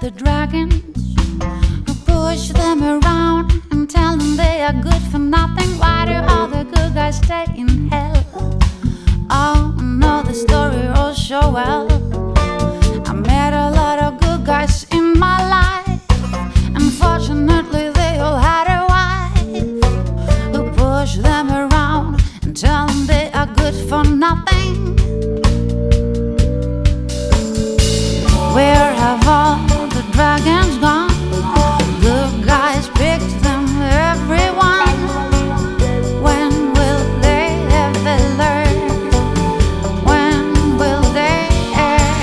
the dragons, who push them around and tell them they are good for nothing. Why do all the good guys stay in hell? Oh, know the story all so well.